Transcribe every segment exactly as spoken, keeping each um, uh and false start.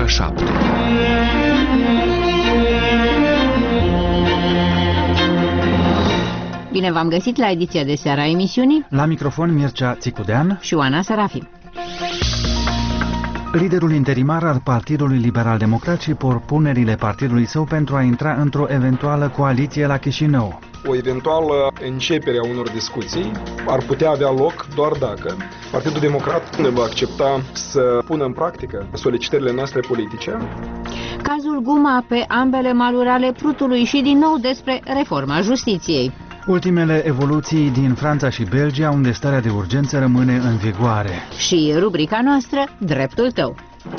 ora șapte. Bine v-am găsit la ediția de seară a emisiunii. La microfon Mircea Țicudean și Oana Sarafi. Liderul interimar al Partidului Liberal Democrat și propunerile partidului său pentru a intra într-o eventuală coaliție la Chișinău. O eventuală începere a unor discuții ar putea avea loc doar dacă Partidul Democrat ne va accepta să pună în practică solicitările noastre politice. Cazul Guma pe ambele maluri ale Prutului și din nou despre reforma justiției. Ultimele evoluții din Franța și Belgia, unde starea de urgență rămâne în vigoare. Și rubrica noastră, Dreptul tău.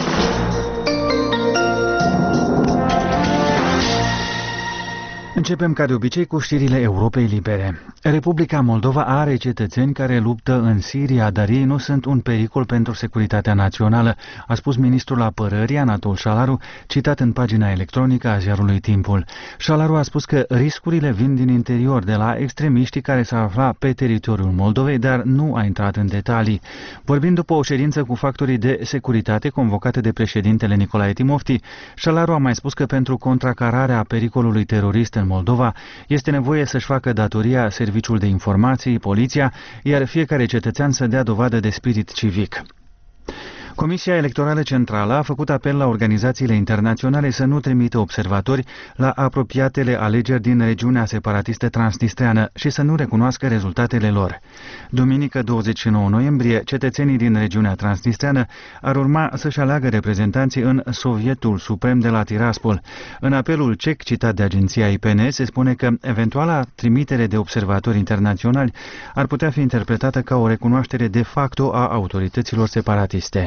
Începem ca de obicei cu știrile Europei Libere. Republica Moldova are cetățeni care luptă în Siria, dar ei nu sunt un pericol pentru securitatea națională, a spus ministrul apărării Anatol Șalaru, citat în pagina electronică a ziarului Timpul. Șalaru a spus că riscurile vin din interior, de la extremiștii care s-au aflat pe teritoriul Moldovei, dar nu a intrat în detalii. Vorbind după o ședință cu factorii de securitate convocate de președintele Nicolae Timofti, Șalaru a mai spus că pentru contracararea pericolului terorist în Moldova este nevoie să-și facă datoria serviciul de informații, poliția, iar fiecare cetățean să dea dovadă de spirit civic. Comisia Electorală Centrală a făcut apel la organizațiile internaționale să nu trimită observatori la apropiatele alegeri din regiunea separatistă transnistreană și să nu recunoască rezultatele lor. Duminică douăzeci și nouă noiembrie, cetățenii din regiunea transnistreană ar urma să-și aleagă reprezentanții în Sovietul Suprem de la Tiraspol. În apelul cec citat de agenția I P N se spune că eventuala trimitere de observatori internaționali ar putea fi interpretată ca o recunoaștere de facto a autorităților separatiste.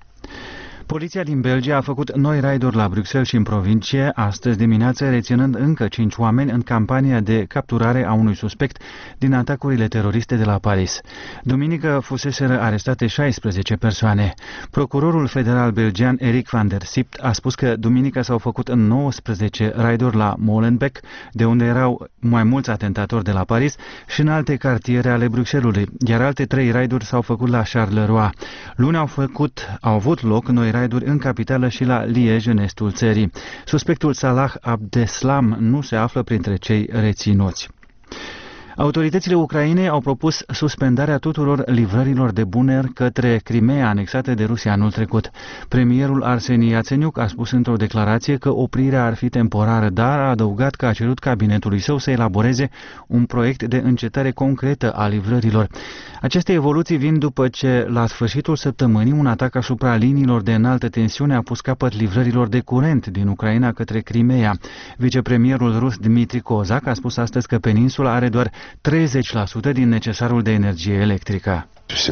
Poliția din Belgia a făcut noi raiduri la Bruxelles și în provincie astăzi dimineață, reținând încă cinci oameni în campania de capturare a unui suspect din atacurile teroriste de la Paris. Duminică fuseseră arestate șaisprezece persoane. Procurorul federal belgian Eric van der Sipt a spus că duminică s-au făcut nouăsprezece raiduri la Molenbeek, de unde erau mai mulți atentatori de la Paris, și în alte cartiere ale Bruxellesului, iar alte trei raiduri s-au făcut la Charleroi. Luni au, făcut, au avut loc noi raiduri în capitală și la Liege, în estul țării. Suspectul Salah Abdeslam nu se află printre cei reținuți. Autoritățile Ucrainei au propus suspendarea tuturor livrărilor de bunuri către Crimea, anexată de Rusia anul trecut. Premierul Arseni Iațeniuc a spus într-o declarație că oprirea ar fi temporară, dar a adăugat că a cerut cabinetului său să elaboreze un proiect de încetare concretă a livrărilor. Aceste evoluții vin după ce, la sfârșitul săptămânii, un atac asupra liniilor de înaltă tensiune a pus capăt livrărilor de curent din Ucraina către Crimea. Vicepremierul rus Dmitri Kozak a spus astăzi că peninsula are doar treizeci la sută din necesarul de energie electrică.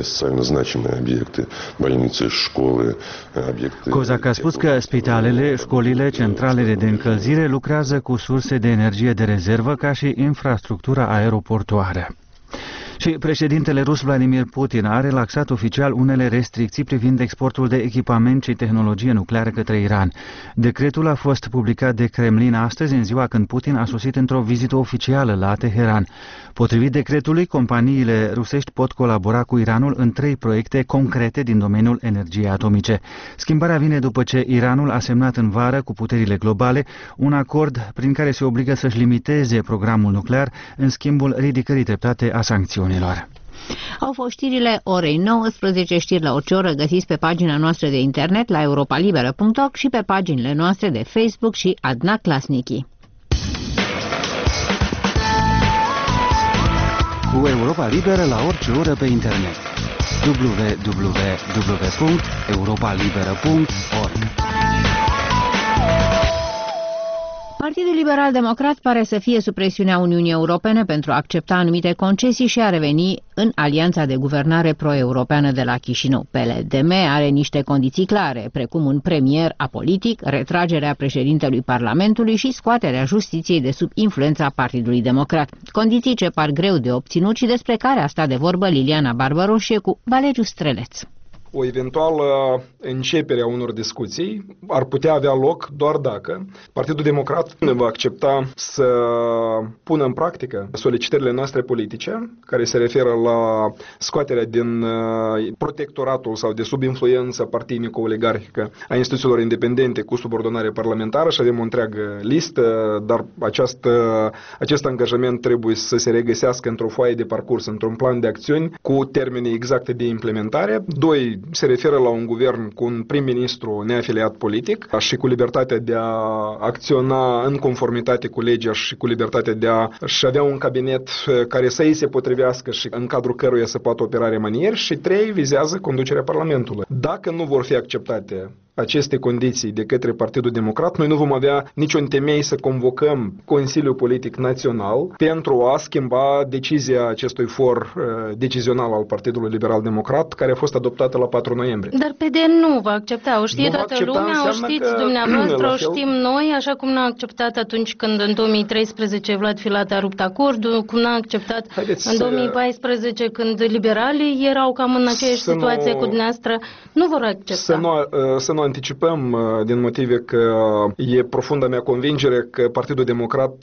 Kozak a spus că spitalele, școlile, centralele de încălzire lucrează cu surse de energie de rezervă, ca și infrastructura aeroportuară. Și președintele rus Vladimir Putin a relaxat oficial unele restricții privind exportul de echipament și tehnologie nucleară către Iran. Decretul a fost publicat de Kremlin astăzi, în ziua când Putin a sosit într-o vizită oficială la Teheran. Potrivit decretului, companiile rusești pot colabora cu Iranul în trei proiecte concrete din domeniul energiei atomice. Schimbarea vine după ce Iranul a semnat în vară cu puterile globale un acord prin care se obligă să-și limiteze programul nuclear în schimbul ridicării treptate a sancțiunilor. Au fost știrile orei nouăsprezece, știri la orice oră găsiți pe pagina noastră de internet la europalibera punct org și pe paginile noastre de Facebook și Adna Klasnici. Cu Europa Liberă la orice oră pe internet. w w w punct europa liberă punct org. Partidul Liberal Democrat pare să fie sub presiunea Uniunii Europene pentru a accepta anumite concesii și a reveni în alianța de guvernare pro-europeană de la Chișinău. P L D M are niște condiții clare, precum un premier apolitic, retragerea președintelui Parlamentului și scoaterea justiției de sub influența Partidului Democrat. Condiții ce par greu de obținut și despre care a stat de vorbă Liliana Barbaroșie cu Valeriu Streleț. O eventuală începere a unor discuții ar putea avea loc doar dacă Partidul Democrat ne va accepta să pună în practică solicitările noastre politice, care se referă la scoaterea din protectoratul sau de sub influență partinico-oligarhică a instituțiilor independente cu subordonare parlamentară, și avem o întreagă listă, dar această, acest angajament trebuie să se regăsească într-o foaie de parcurs, într-un plan de acțiuni cu termene exacte de implementare. Doi, se referă la un guvern cu un prim-ministru neafiliat politic și cu libertatea de a acționa în conformitate cu legea și cu libertatea de a și avea un cabinet care să îi se potrivească și în cadrul căruia să poată opera remanieri. Și trei, vizează conducerea Parlamentului. Dacă nu vor fi acceptate aceste condiții de către Partidul Democrat, noi nu vom avea niciun temei să convocăm Consiliul Politic Național pentru a schimba decizia acestui for uh, decizional al Partidului Liberal Democrat, care a fost adoptată la patru noiembrie. Dar P D nu va accepta, o știe nu toată accepta, lumea, o știți că, dumneavoastră, o fel... știm noi, așa cum n-a acceptat atunci când în două mii treisprezece Vlad Filat a rupt acordul, cum n-a acceptat Haideți în două mii paisprezece să... când liberalii erau cam în aceeași să situație nu... cu dumneavoastră, nu vor accepta. Să nu, uh, să nu anticipăm din motive că e profunda mea convingere că Partidul Democrat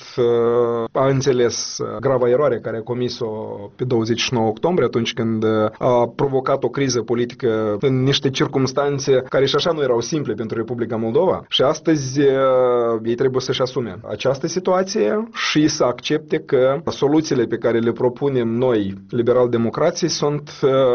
a înțeles grava eroare care a comis-o pe douăzeci și nouă octombrie, atunci când a provocat o criză politică în niște circumstanțe care și așa nu erau simple pentru Republica Moldova. Și astăzi ei trebuie să-și asume această situație și să accepte că soluțiile pe care le propunem noi, liberal-democrații, sunt,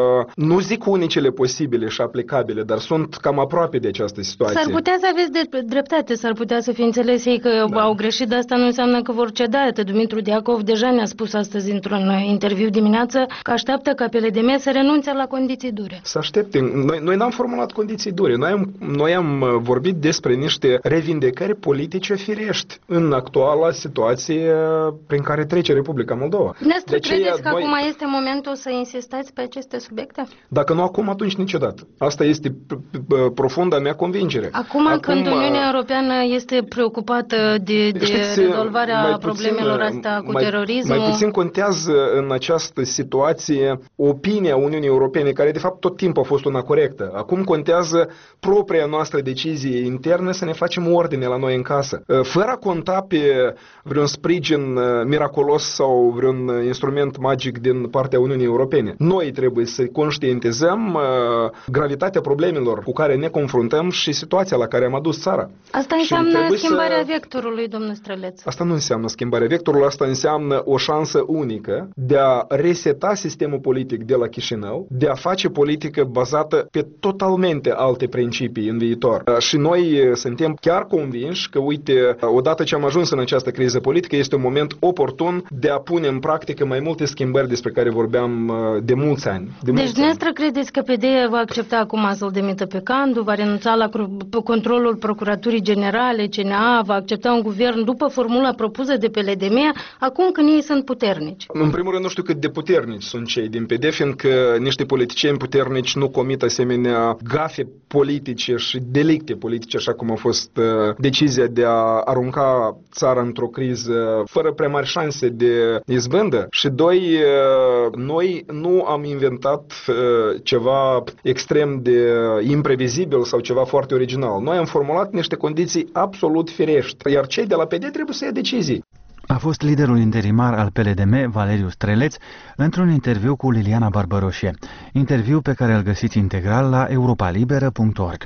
nu zic unicele posibile și aplicabile, dar sunt cam aproape de această situație. S-ar putea să aveți de dreptate, s-ar putea să fi înțeles ei că da. au greșit, dar asta nu înseamnă că vor ceda. Dumitru Diacov deja ne-a spus astăzi într-un interviu dimineață că așteaptă ca P L D M să renunțe la condiții dure. Să aștepte. Noi, noi n-am formulat condiții dure. Noi am, noi am vorbit despre niște revindicări politice firești în actuala situație prin care trece Republica Moldova. Dumneavoastră credeți că noi... acum este momentul să insistați pe aceste subiecte? Dacă nu acum, atunci niciodată. Asta este profunda mea convingere. Acum, Acum când Uniunea Europeană este preocupată de, de știți, rezolvarea problemelor astea cu mai, terorismul... Mai puțin contează în această situație opinia Uniunii Europene, care de fapt tot timpul a fost una corectă. Acum contează propria noastră decizie internă să ne facem ordine la noi în casă. Fără a conta pe vreun sprijin miraculos sau vreun instrument magic din partea Uniunii Europene. Noi trebuie să conștientizăm gravitatea problemelor cu care ne confruntăm și situația la care am adus țara. Asta înseamnă schimbarea să... vectorului, domnul Străleț. Asta nu înseamnă schimbarea vectorului, asta înseamnă o șansă unică de a reseta sistemul politic de la Chișinău, de a face politică bazată pe totalmente alte principii în viitor. Și noi suntem chiar convinși că, uite, odată ce am ajuns în această criză politică, este un moment oportun de a pune în practică mai multe schimbări despre care vorbeam de mulți ani. De deci, dumneavoastră credeți că P D va accepta acum să-l demită pe Candu, va renunța la controlul Procuraturii Generale, C N A, va accepta un guvern după formula propusă de P L D M, acum când ei sunt puternici? În primul rând, nu știu cât de puternici sunt cei din P D, fiindcă niște politicieni puternici nu comit asemenea gafe politice și delicte politice, așa cum a fost uh, decizia de a arunca țara într-o criză fără prea mari șanse de izbândă. Și doi, uh, noi nu am inventat uh, ceva extrem de imprevizibil sau ceva foarte original. Noi am formulat niște condiții absolut firești, iar cei de la P D trebuie să ia decizii. A fost liderul interimar al P L D M, Valeriu Streleț, într-un interviu cu Liliana Barbaroșie, interviu pe care îl găsiți integral la europa liberă punct org.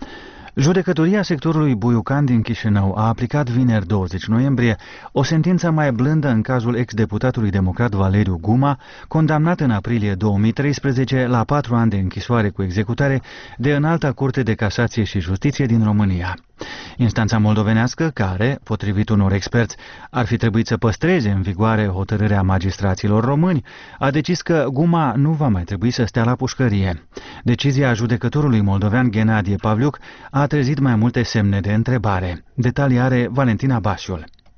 Judecătoria sectorului Buiucan din Chișinău a aplicat vineri douăzeci noiembrie o sentință mai blândă în cazul ex-deputatului democrat Valeriu Guma, condamnat în aprilie două mii treisprezece la patru ani de închisoare cu executare de Înalta Curte de Casație și Justiție din România. Instanța moldovenească, care, potrivit unor experți, ar fi trebuit să păstreze în vigoare hotărârea magistraților români, a decis că Guma nu va mai trebui să stea la pușcărie. Decizia judecătorului moldovean Ghenadie Pavliuc a trezit mai multe semne de întrebare. Detalii are Valentina Basiul.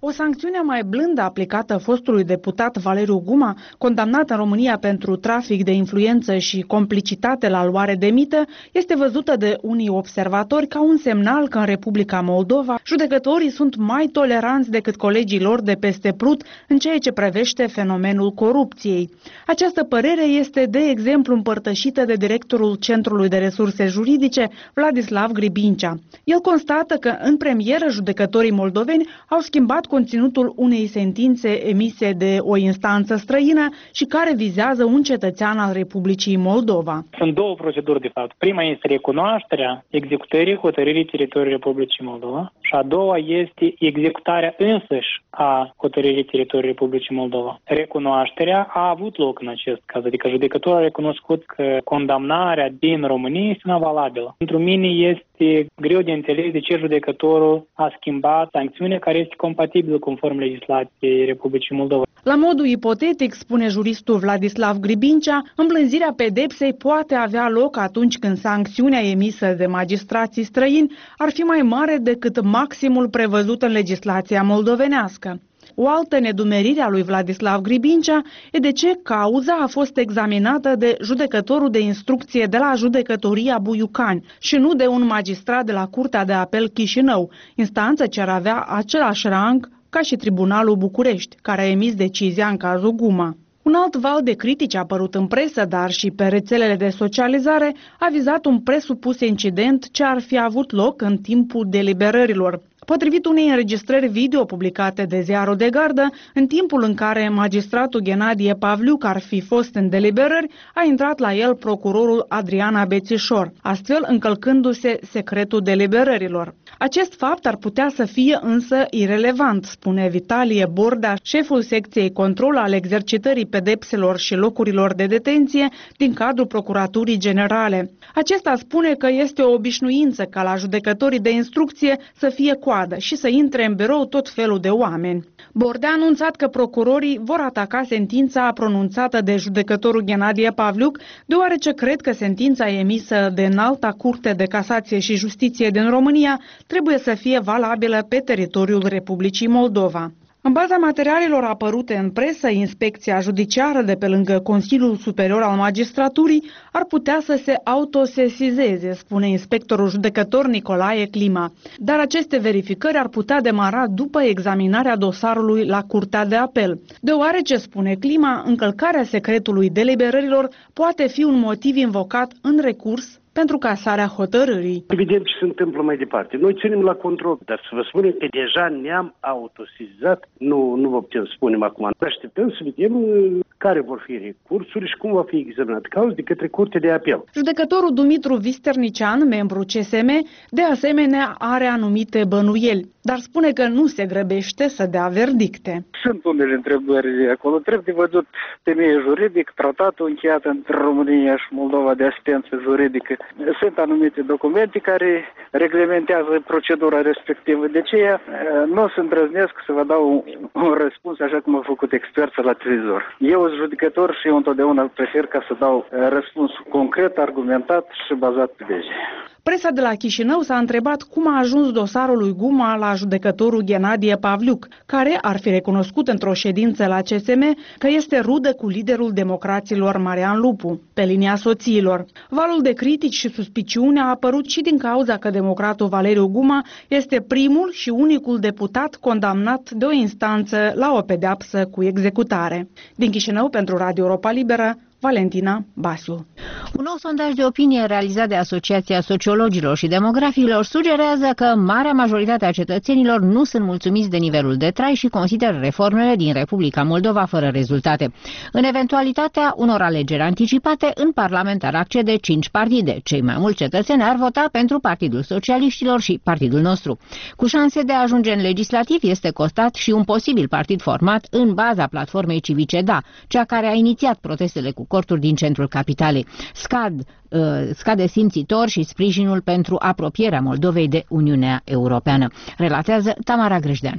O sancțiune mai blândă aplicată fostului deputat Valeriu Guma, condamnat în România pentru trafic de influență și complicitate la luare de mită, este văzută de unii observatori ca un semnal că în Republica Moldova judecătorii sunt mai toleranți decât colegii lor de peste Prut în ceea ce privește fenomenul corupției. Această părere este, de exemplu, împărtășită de directorul Centrului de Resurse Juridice, Vladislav Gribincea. El constată că în premieră judecătorii moldoveni au schimbat conținutul unei sentințe emise de o instanță străină și care vizează un cetățean al Republicii Moldova. Sunt două proceduri, de fapt. Prima este recunoașterea executării hotărârii teritoriului Republicii Moldova și a doua este executarea însăși a hotărârii teritoriului Republicii Moldova. Recunoașterea a avut loc în acest caz, adică judecătorul a recunoscut că condamnarea din România este valabilă. Pentru mine este greu de înțeles de ce judecătorul a schimbat sancțiunea care este compatibilă conform legislației Republicii Moldova. La modul ipotetic, spune juristul Vladislav Gribincea, îmblânzirea pedepsei poate avea loc atunci când sancțiunea emisă de magistrații străini ar fi mai mare decât maximul prevăzut în legislația moldovenească. O altă nedumerire a lui Vladislav Gribincea e de ce cauza a fost examinată de judecătorul de instrucție de la judecătoria Buiucani și nu de un magistrat de la Curtea de Apel Chișinău, instanță ce ar avea același rang ca și Tribunalul București, care a emis decizia în cazul Guma. Un alt val de critici apărut în presă, dar și pe rețelele de socializare, a vizat un presupus incident ce ar fi avut loc în timpul deliberărilor. Potrivit unei înregistrări video publicate de Ziarul de Gardă, în timpul în care magistratul Ghenadie Pavliuc ar fi fost în deliberări, a intrat la el procurorul Adrian Abețișor, astfel încălcându-se secretul deliberărilor. Acest fapt ar putea să fie însă irelevant, spune Vitalie Bordea, șeful secției control al exercitării pedepselor și locurilor de detenție din cadrul Procuraturii Generale. Acesta spune că este o obișnuință ca la judecătorii de instrucție să fie coadă și să intre în birou tot felul de oameni. Bordea a anunțat că procurorii vor ataca sentința pronunțată de judecătorul Ghenadie Pavliuc, deoarece cred că sentința emisă de Înalta Curte de Casație și Justiție din România trebuie să fie valabilă pe teritoriul Republicii Moldova. În baza materialelor apărute în presă, Inspecția Judiciară de pe lângă Consiliul Superior al Magistraturii ar putea să se autosesizeze, spune inspectorul judecător Nicolae Clima. Dar aceste verificări ar putea demara după examinarea dosarului la Curtea de Apel, deoarece, spune Clima, încălcarea secretului deliberărilor poate fi un motiv invocat în recurs pentru casarea hotărârii. Evident ce se întâmplă mai departe. Noi ținem la control, dar să vă spunem că deja ne-am autosizat, nu, nu vă putem spune acum. Așteptăm să vedem care vor fi recursurile și cum va fi examinat cauza de către Curtea de Apel. Judecătorul Dumitru Visternician, membru C S M, de asemenea are anumite bănuieli, dar spune că nu se grăbește să dea verdicte. Sunt unele întrebări acolo. Trebuie văzut temeiul juridic, tratatul încheiat între România și Moldova de asistență juridică. Sunt anumite documente care reglementează procedura respectivă. De aceea nu o să îndrăznesc să vă dau un, un răspuns așa cum a făcut expertul la televizor. Eu sunt judecător și eu întotdeauna prefer ca să dau răspuns concret, argumentat și bazat pe lege. Presa de la Chișinău s-a întrebat cum a ajuns dosarul lui Guma la judecătorul Ghenadie Pavliuc, care ar fi recunoscut într-o ședință la C S M că este rudă cu liderul democraților Marian Lupu, pe linia soțiilor. Valul de critici și suspiciune a apărut și din cauza că democratul Valeriu Guma este primul și unicul deputat condamnat de o instanță la o pedeapsă cu executare. Din Chișinău, pentru Radio Europa Liberă, Valentina Basu. Un nou sondaj de opinie realizat de Asociația Sociologilor și Demografilor sugerează că marea majoritate a cetățenilor nu sunt mulțumiți de nivelul de trai și consideră reformele din Republica Moldova fără rezultate. În eventualitatea unor alegeri anticipate, în Parlament ar accede cinci partide. Cei mai mulți cetățeni ar vota pentru Partidul Socialiștilor și Partidul Nostru. Cu șanse de a ajunge în legislativ este constat și un posibil partid format în baza platformei civice Da, cea care a inițiat protestele cu corturi din centrul capitalei. Scad, uh, scade simțitor și sprijinul pentru apropierea Moldovei de Uniunea Europeană, relatează Tamara Grăjdean.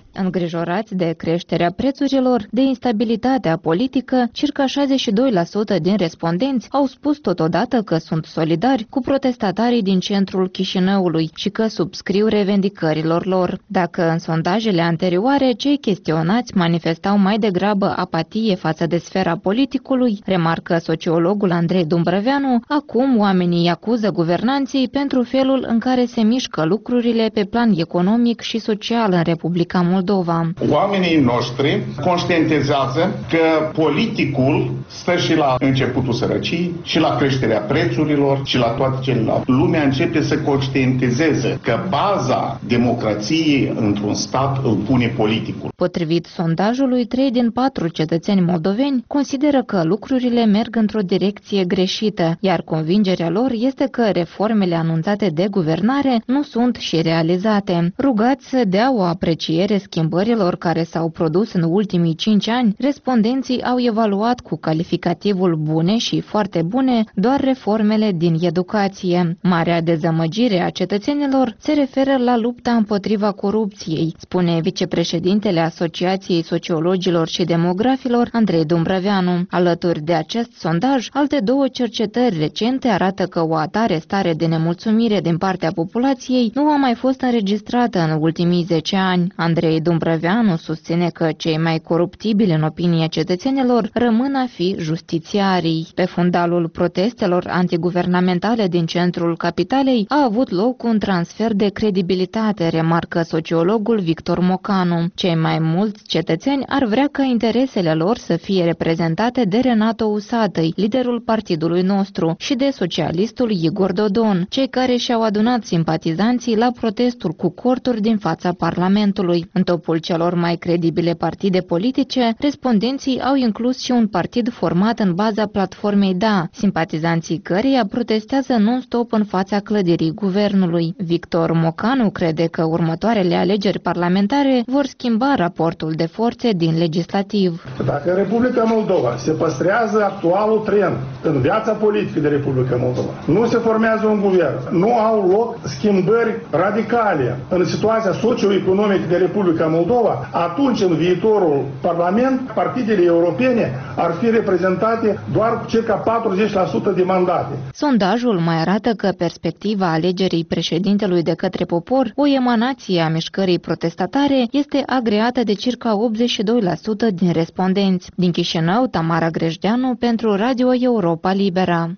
Îngrijorați de creșterea prețurilor, de instabilitatea politică, circa șaizeci și doi la sută din respondenți au spus totodată că sunt solidari cu protestatarii din centrul Chișinăului și că subscriu revendicărilor lor. Dacă în sondajele anterioare cei chestionați manifestau mai degrabă apatie față de sfera politicului, remarcă sociologul Andrei Dumbrăveanu, acum oamenii îi acuză guvernanții pentru felul în care se mișcă lucrurile pe plan economic și social în Republica Moldova. Oamenii noștri conștientizează că politicul stă și la începutul sărăciei, și la creșterea prețurilor, și la toate celelalte. Lumea începe să conștientizeze că baza democrației într-un stat îl pune politicul. Potrivit sondajului, trei din patru cetățeni moldoveni consideră că lucrurile merg într-o direcție greșită, iar convingerea lor este că reformele anunțate de guvernare nu sunt și realizate. Rugați să dea o apreciere schimbărilor care s-au produs în ultimii cinci ani, respondenții au evaluat cu calificativul bune și foarte bune doar reformele din educație. Marea dezamăgire a cetățenilor se referă la lupta împotriva corupției, spune vicepreședintele Asociației Sociologilor și Demografilor, Andrei Dumbrăveanu. Alături de acest sondaj, alte două cercetări recente arată că o atare stare de nemulțumire din partea populației nu a mai fost înregistrată în ultimii zece ani. Andrei Dumbrăveanu susține că cei mai coruptibili în opinia cetățenilor rămân a fi justițiarii. Pe fundalul protestelor antiguvernamentale din centrul capitalei a avut loc un transfer de credibilitate, remarcă sociologul Victor Mocanu. Cei mai mulți cetățeni ar vrea ca interesele lor să fie reprezentate de Renato Usatăi, liderul partidului nostru, și de socialistul Igor Dodon, cei care și-au adunat simpatizanții la protestul cu corturi din fața Parlamentului. În topul celor mai credibile partide politice, respondenții au inclus și un partid format în baza platformei D A, simpatizanții căreia protestează non-stop în fața clădirii guvernului. Victor Mocanu crede că următoarele alegeri parlamentare vor schimba raportul de forțe din legislativ. Dacă Republica Moldova se păstrează actualul trend în viața politică de Republica Moldova, nu se formează un guvern, nu au loc schimbări radicale în situația socioeconomică de Republica Moldova, atunci în viitorul Parlament, partidele europene ar fi reprezentate doar cu circa patruzeci la sută de mandate. Sondajul mai arată că perspectiva alegerii președintelui de către popor, o emanație a mișcării protestatare, este agreată de circa optzeci și doi la sută din respondenți. Din Chișinău, Tamara Grejdeanu pentru Radio Europa Libera.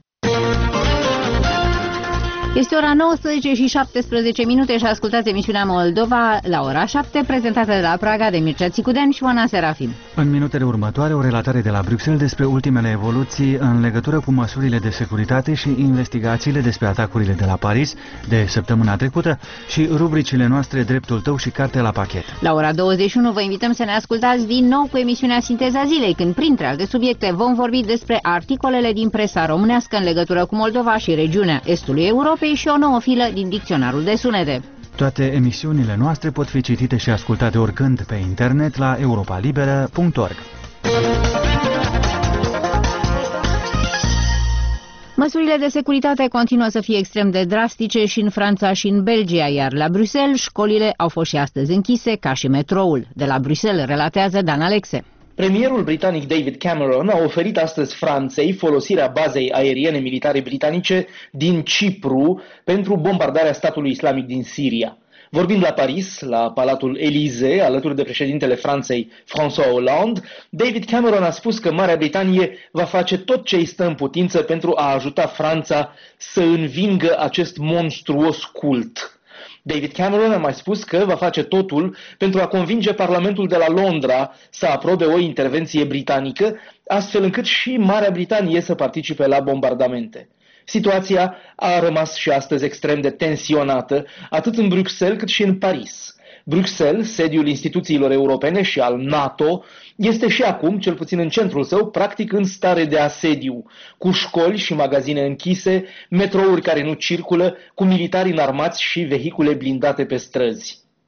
Este ora nouăsprezece și șaptesprezece minute și ascultați emisiunea Moldova la ora șapte, prezentată de la Praga de Mircea Țicudean și Oana Serafim. În minutele următoare, o relatare de la Bruxelles despre ultimele evoluții în legătură cu măsurile de securitate și investigațiile despre atacurile de la Paris de săptămâna trecută și rubricile noastre Dreptul tău și Carte la pachet. La ora douăzeci și unu vă invităm să ne ascultați din nou cu emisiunea Sinteza Zilei, când, printre alte subiecte, vom vorbi despre articolele din presa românească în legătură cu Moldova și regiunea Estului Europei și o nouă filă din dicționarul de sunete. Toate emisiunile noastre pot fi citite și ascultate oricând pe internet la europa liberă punct org. Măsurile de securitate continuă să fie extrem de drastice și în Franța și în Belgia, iar la Bruxelles școlile au fost și astăzi închise, ca și metroul. De la Bruxelles relatează Dan Alexe. Premierul britanic David Cameron a oferit astăzi Franței folosirea bazei aeriene militare britanice din Cipru pentru bombardarea statului islamic din Siria. Vorbind la Paris, la Palatul Élysée, alături de președintele Franței François Hollande, David Cameron a spus că Marea Britanie va face tot ce îi stă în putință pentru a ajuta Franța să învingă acest monstruos cult. David Cameron a mai spus că va face totul pentru a convinge Parlamentul de la Londra să aprobe o intervenție britanică, astfel încât și Marea Britanie să participe la bombardamente. Situația a rămas și astăzi extrem de tensionată, atât în Bruxelles cât și în Paris. Bruxelles, sediul instituțiilor europene și al NATO, este și acum, cel puțin în centrul său, practic în stare de asediu, cu școli și magazine închise, metrouri care nu circulă, cu militari înarmați și vehicule blindate pe străzi.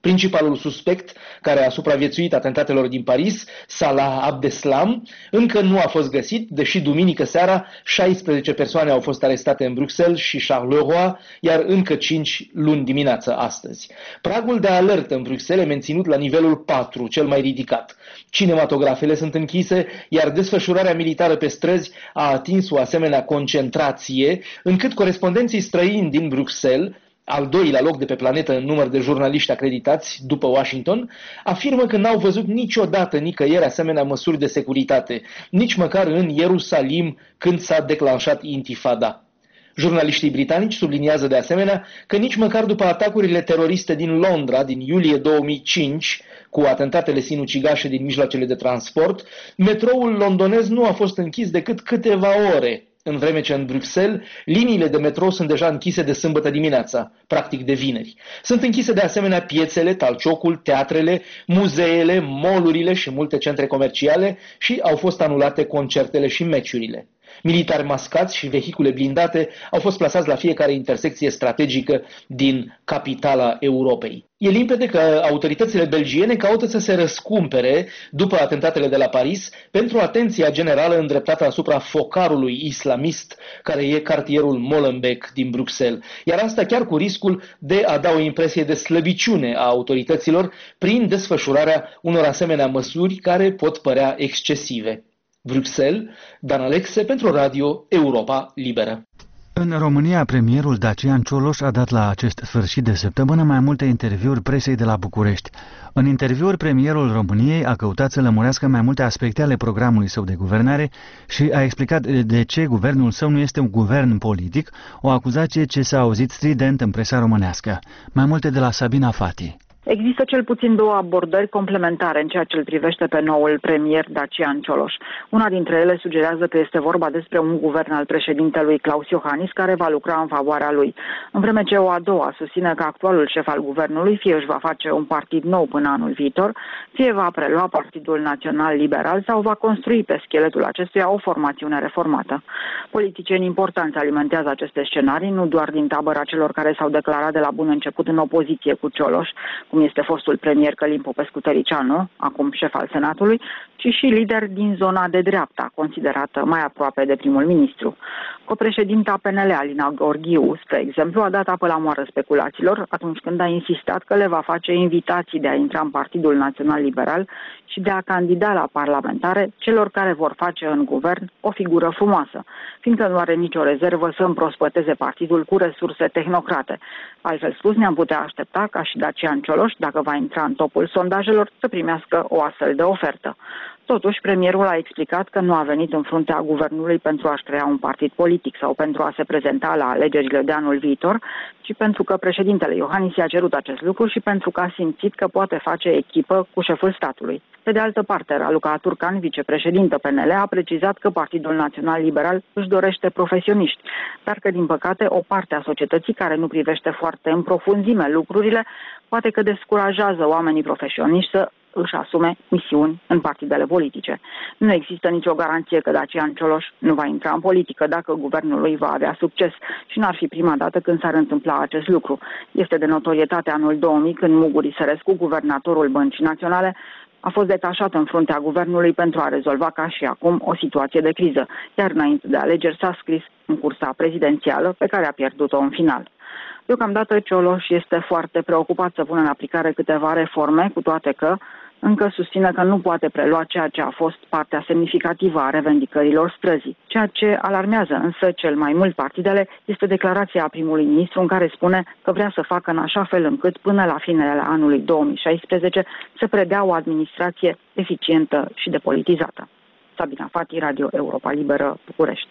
Principalul suspect, care a supraviețuit atentatelor din Paris, Salah Abdeslam, încă nu a fost găsit, deși duminică seara șaisprezece persoane au fost arestate în Bruxelles și Charleroi, iar încă cinci luni dimineață astăzi. Pragul de alertă în Bruxelles e menținut la nivelul patru, cel mai ridicat. Cinematografele sunt închise, iar desfășurarea militară pe străzi a atins o asemenea concentrație, încât corespondenții străini din Bruxelles, al doilea loc de pe planetă în număr de jurnaliști acreditați după Washington, afirmă că n-au văzut niciodată nicăieri asemenea măsuri de securitate, nici măcar în Ierusalim când s-a declanșat intifada. Jurnaliștii britanici subliniază de asemenea că nici măcar după atacurile teroriste din Londra din iulie două mii cinci, cu atentatele sinucigașe din mijloacele de transport, metroul londonez nu a fost închis decât câteva ore, în vreme ce în Bruxelles liniile de metrou sunt deja închise de sâmbătă dimineața, practic de vineri. Sunt închise de asemenea piețele, talciocul, teatrele, muzeele, mall-urile și multe centre comerciale și au fost anulate concertele și meciurile. Militari mascați și vehicule blindate au fost plasați la fiecare intersecție strategică din capitala Europei. E limpede că autoritățile belgiene caută să se răscumpere după atentatele de la Paris pentru atenția generală îndreptată asupra focarului islamist care e cartierul Molenbeek din Bruxelles, iar asta chiar cu riscul de a da o impresie de slăbiciune a autorităților prin desfășurarea unor asemenea măsuri care pot părea excesive. Bruxelles, Dan Alexe pentru Radio Europa Liberă. În România, premierul Dacian Cioloș a dat la acest sfârșit de săptămână mai multe interviuri presei de la București. În interviuri, premierul României a căutat să lămurească mai multe aspecte ale programului său de guvernare și a explicat de ce guvernul său nu este un guvern politic, o acuzație ce s-a auzit strident în presa românească. Mai multe de la Sabina Fati. Există cel puțin două abordări complementare în ceea ce îl privește pe noul premier Dacian Cioloș. Una dintre ele sugerează că este vorba despre un guvern al președintelui Claus Iohannis care va lucra în favoarea lui, în vreme ce o a doua susține că actualul șef al guvernului fie își va face un partid nou până anul viitor, fie va prelua Partidul Național Liberal sau va construi pe scheletul acestuia o formațiune reformată. Politicieni importanți alimentează aceste scenarii, nu doar din tabăra celor care s-au declarat de la bun început în opoziție cu Cioloș, cum este fostul premier Călin Popescu-Tăricianu, acum șef al Senatului, ci și lideri din zona de dreapta, considerată mai aproape de primul ministru. Copreședinta P N L, Alina Gorghiu, spre exemplu, a dat apă la moară speculațiilor atunci când a insistat că le va face invitații de a intra în Partidul Național Liberal și de a candida la parlamentare celor care vor face în guvern o figură frumoasă, fiindcă nu are nicio rezervă să împrospăteze partidul cu resurse tehnocrate. Altfel spus, ne-am putea aștepta ca și Dacian Cioloș, dacă va intra în topul sondajelor, să primească o astfel de ofertă. Totuși, premierul a explicat că nu a venit în fruntea guvernului pentru a-și crea un partid politic sau pentru a se prezenta la alegerile de anul viitor, ci pentru că președintele Iohannis i-a cerut acest lucru și pentru că a simțit că poate face echipă cu șeful statului. Pe de altă parte, Raluca Turcan, vicepreședintă P N L, a precizat că Partidul Național Liberal își dorește profesioniști, dar că, din păcate, o parte a societății care nu privește foarte în profunzime lucrurile, poate că descurajează oamenii profesioniști să își asume misiuni în partidele politice. Nu există nicio garanție că Dacian Cioloș nu va intra în politică dacă guvernul lui va avea succes și n-ar fi prima dată când s-ar întâmpla acest lucru. Este de notorietate anul două mii când Muguri Sărescu, guvernatorul Băncii Naționale, a fost detașat în fruntea guvernului pentru a rezolva ca și acum o situație de criză, iar înainte de alegeri s-a scris în cursa prezidențială pe care a pierdut-o în final. Deocamdată Cioloș este foarte preocupat să pună în aplicare câteva reforme, cu toate că încă susține că nu poate prelua ceea ce a fost partea semnificativă a revendicărilor străzii. Ceea ce alarmează însă cel mai mult partidele este declarația primului ministru în care spune că vrea să facă în așa fel încât până la finele anului două mii șaisprezece să predea o administrație eficientă și depolitizată. Sabina Fati, Radio Europa Liberă, București.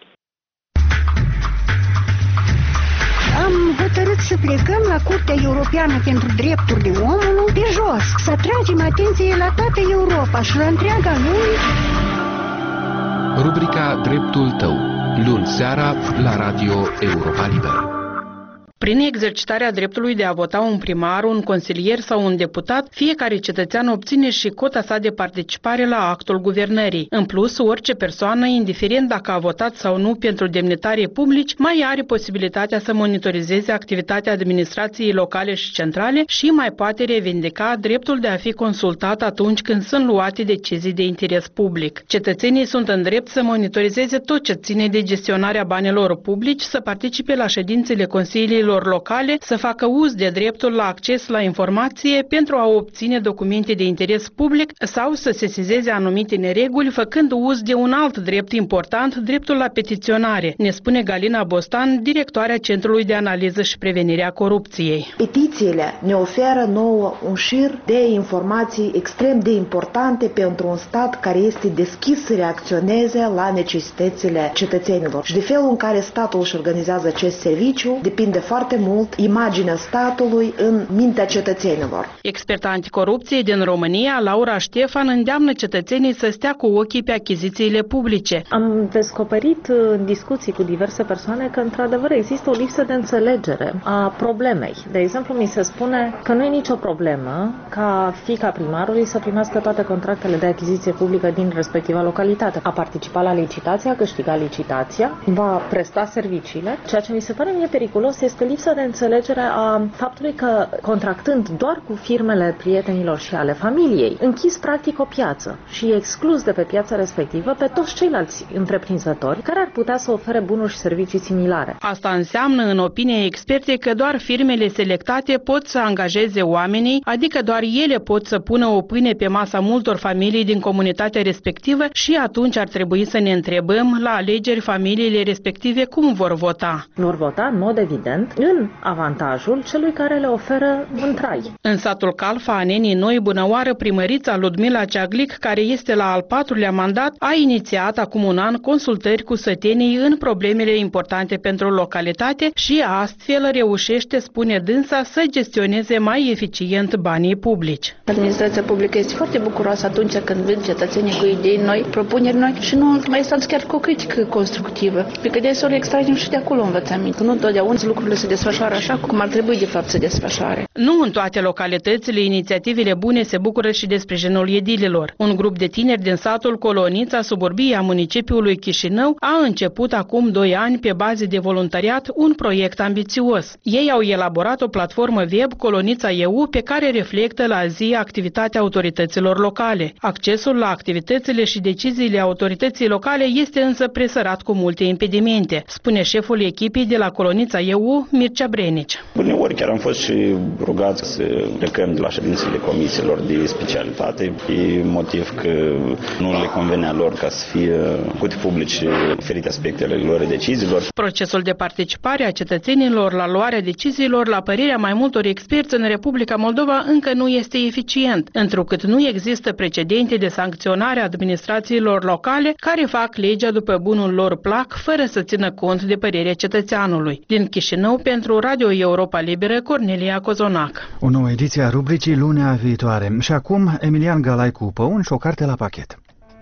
Am hotărât să plecăm la Curtea Europeană pentru Drepturile Omului pe jos, să tragem atenție la toată Europa și la întreaga lume. Rubrica Dreptul tău, luni seara la Radio Europa Liberă. Prin exercitarea dreptului de a vota un primar, un consilier sau un deputat, fiecare cetățean obține și cota sa de participare la actul guvernării. În plus, orice persoană, indiferent dacă a votat sau nu pentru demnitarii publici, mai are posibilitatea să monitorizeze activitatea administrației locale și centrale și mai poate revendica dreptul de a fi consultat atunci când sunt luate decizii de interes public. Cetățenii sunt în drept să monitorizeze tot ce ține de gestionarea banilor publici, să participe la ședințele consiliilor locale, să facă uz de dreptul la acces la informație pentru a obține documente de interes public sau să sesizeze anumite nereguli, făcând uz de un alt drept important, dreptul la petiționare, ne spune Galina Bostan, directoarea Centrului de Analiză și Prevenire a Corupției. Petițiile ne oferă nouă un șir de informații extrem de importante pentru un stat care este deschis să reacționeze la necesitățile cetățenilor. Și de felul în care statul își organizează acest serviciu depinde foarte mult imaginea statului în mintea cetățenilor. Experta anticorupție din România, Laura Ștefan, îndeamnă cetățenii să stea cu ochii pe achizițiile publice. Am descoperit în discuții cu diverse persoane că într-adevăr există o lipsă de înțelegere a problemei. De exemplu, mi se spune că nu e nicio problemă ca fiica primarului să primească toate contractele de achiziție publică din respectiva localitate. A participat la licitație, a câștigat licitația, va presta serviciile. Ceea ce mi se pare mie periculos este lipsa de înțelegere a faptului că, contractând doar cu firmele prietenilor și ale familiei, închis practic o piață și exclus de pe piața respectivă pe toți ceilalți întreprinzători care ar putea să ofere bunuri și servicii similare. Asta înseamnă, în opinia expertei, că doar firmele selectate pot să angajeze oamenii, adică doar ele pot să pună o pâine pe masa multor familii din comunitatea respectivă și atunci ar trebui să ne întrebăm la alegeri familiile respective cum vor vota. Vor vota, în mod evident, în avantajul celui care le oferă un trai. În satul Calfa, a Nenii Noi, Bunăoară, primărița Ludmila Ceaglic, care este la al patrulea mandat, a inițiat acum un an consultări cu sătenii în problemele importante pentru localitate și astfel reușește, spune dânsa, să gestioneze mai eficient banii publici. Administrația publică este foarte bucuroasă atunci când vin cetățenii cu idei noi, propuneri noi și nu mai instanță chiar cu o critică constructivă. Pe că de să le extragem și de acolo învățământ. Nu întotdeauna lucrurile se desfășoară așa cum ar trebui de fapt să desfășoare. Nu în toate localitățile inițiativele bune se bucură și de sprijinul edililor. Un grup de tineri din satul Colonița, suburbie a municipiului Chișinău, a început acum doi ani pe baze de voluntariat un proiect ambițios. Ei au elaborat o platformă web Colonița E U pe care reflectă la zi activitatea autorităților locale. Accesul la activitățile și deciziile autorității locale este însă presărat cu multe impedimente, spune șeful echipei de la Colonița E U, Mircea Brenici. Uneori chiar am fost și rugați să plecăm de la ședințele comisiilor de specialitate pe motiv că nu le convenea lor ca să fie făcute publice diferite aspectele lor deciziilor. Procesul de participare a cetățenilor la luarea deciziilor, la părerea mai multor experți în Republica Moldova, încă nu este eficient, întrucât nu există precedente de sancționare a administrațiilor locale care fac legea după bunul lor plac, fără să țină cont de părerea cetățeanului. Din Chișinău, pentru Radio Europa Liberă, Cornelia Cozonac. O nouă ediție a rubricii lunea viitoare. Și acum, Emilian Galai cu Păun și o carte la pachet.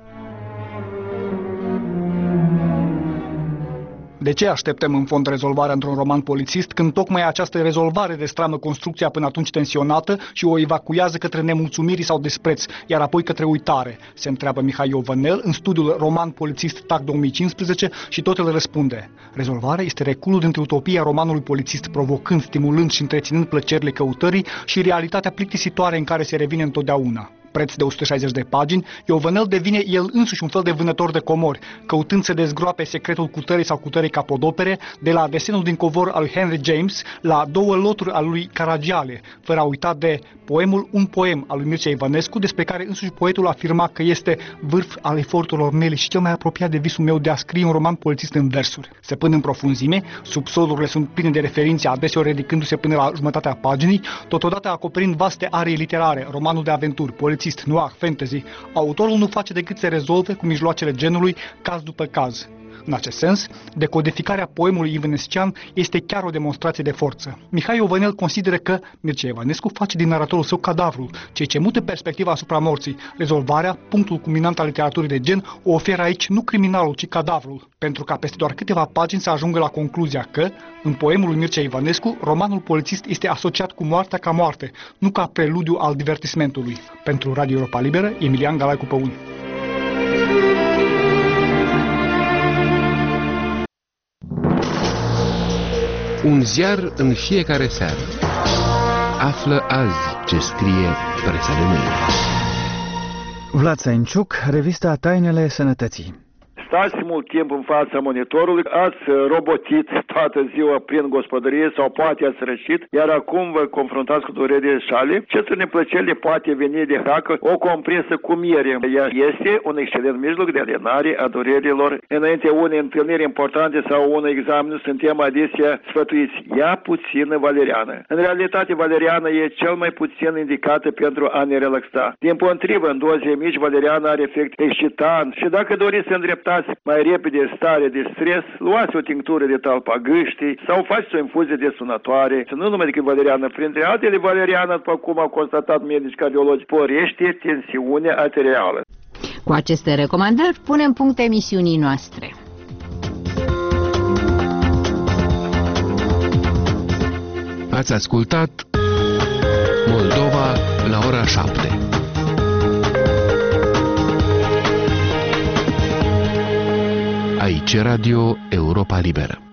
De ce așteptăm în fond rezolvarea într-un roman polițist când tocmai această rezolvare destramă construcția până atunci tensionată și o evacuează către nemulțumiri sau despreț, iar apoi către uitare? Se întreabă Mihai Iovănel în studiul Roman Polițist T A C două mii cincisprezece și tot el răspunde. Rezolvarea este reculul dintre utopia romanului polițist, provocând, stimulând și întreținând plăcerile căutării și realitatea plictisitoare în care se revine întotdeauna. Preț de o sută șaizeci de pagini, Iovănel devine el însuși un fel de vânător de comori, căutând să dezgroape secretul cutării sau cutării capodopere, de la desenul din covor al lui Henry James la două loturi al lui Caragiale, fără a uita de poemul Un poem al lui Mircea Ivănescu, despre care însuși poetul afirma că este vârf al eforturilor mele și cel mai apropiat de visul meu de a scrie un roman polițist în versuri. Se până în profunzime, subsolurile sunt pline de referințe, adeseori ridicându-se până la jumătatea paginii, totodată acoperind vaste arii literare, romanul de aventuri, polițist, noir, fantasy. Autorul nu face decât să rezolve cu mijloacele genului caz după caz. În acest sens, decodificarea poemului ivenescian este chiar o demonstrație de forță. Mihai Iovanel consideră că Mircea Evanescu face din naratorul său cadavrul, ceea ce mută perspectiva asupra morții. Rezolvarea, punctul culminant al literaturii de gen, o oferă aici nu criminalul, ci cadavrul, pentru ca peste doar câteva pagini să ajungă la concluzia că, în poemul lui Mircea Evanescu, romanul polițist este asociat cu moartea ca moarte, nu ca preludiu al divertismentului. Pentru Radio Europa Liberă, Emilian Galaicu Păun. Un ziar în fiecare seară. Află azi ce scrie presa de mâine. Vlad Saenciuc, revista Tainele Sănătății. Stați mult timp în fața monitorului, ați robotit toată ziua prin gospodărie sau poate ați răcit, iar acum vă confruntați cu durerile sale. Ce neplăcerile poate veni de dacă o compresă cu miere. Ea este un excelent mijloc de alenare a durerilor. Înainte unei întâlniri importante sau unui examen suntem adesea sfătuiți. Ia puțină valeriană. În realitate, valeriana e cel mai puțin indicată pentru a ne relaxa. Din potrivă, în doze mici, valeriana are efect excitant și dacă doriți să îndreptați mai repede stare de stres, luați o tinctură de talpa gâștii sau faceți o infuzie desunătoare. Nu numai decât valeriană, printre altele, valeriană, după cum au constatat medici cardiologi, sporește tensiunea arterială. Cu aceste recomandări punem punct emisiunii noastre. Ați ascultat Moldova la ora șapte. Aici Radio Europa Liberă.